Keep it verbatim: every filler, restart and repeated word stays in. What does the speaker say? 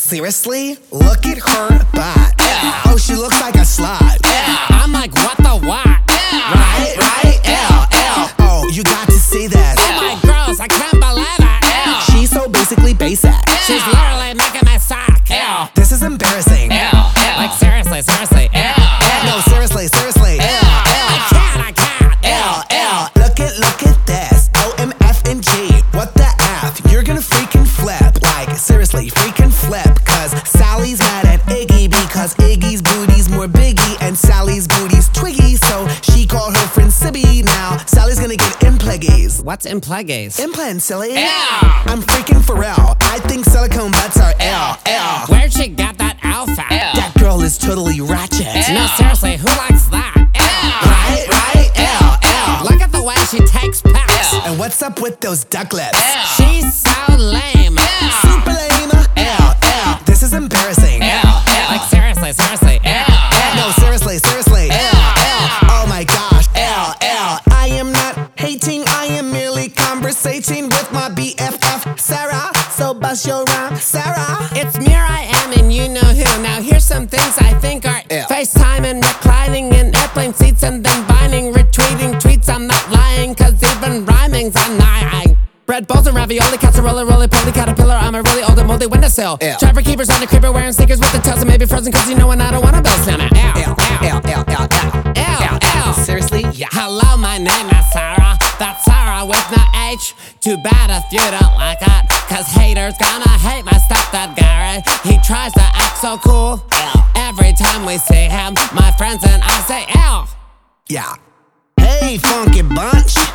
seriously? Look at her butt. Yeah. Oh, she looks like a slut. Yeah. I'm like, what the what? Yeah. Right, right, L, L. Oh, you got to see this. Oh my gross, I can't believe it. Yeah. She's so basically basic. She's literally making me suck. Yeah. This is embarrassing. Yeah. Yeah. Like seriously, seriously. Yeah. Yeah. No, seriously, seriously. Yeah. Yeah. I can't, I can't. L, L. Look at, look at this. O, M, F, and G. What the F? You're gonna freaking flip. Like, seriously, freaking flip. Cause Sally's mad at Iggy because Iggy's booty's more biggie and Sally's booty's twiggy. So she called her friend Sibby. Now Sally's gonna get impleggies. What's impleggies? Implants, silly. Yeah. I'm freaking for real. I think silicone butts are L, L. Where'd she get that outfit? Yeah. That girl is totally ratchet. Yeah. No, seriously, who likes that? Yeah. Right, right, L, L. Look at the way she takes pics. And what's up with those duck lips? Yeah. She's so lame. Yeah. Super lame. L, L. This is embarrassing. Yeah. Yeah. Like seriously, seriously. Yeah. Yeah. No, seriously, seriously. L, L. Oh my gosh. L, L. I am not hating. I am merely conversating with my B F F, Sarah. So bust your rhyme, Sarah. It's me, I am, and you know who. Now here's some things I think are Ew. FaceTime and reclining in airplane seats and then binding, retweeting tweets. I'm not lying, cause even rhyming's annoying. Bread bowls and ravioli, casserole, roly-poly, caterpillar. I'm a really old and moldy windowsill. Ew. Driver keepers on the creeper wearing sneakers with the tails and maybe frozen cause you know when I don't wanna build slam it. Ew, L, L, L, L, L. Ew, ew. Seriously? Yeah. Hello, my name is Sarah. That's Sarah with no H. Too bad if you don't like it, cause haters gonna hate my stepdad Gary. He tries to act so cool. Ew. Every time we see him, my friends and I say, ew. Yeah. Hey, funky bunch.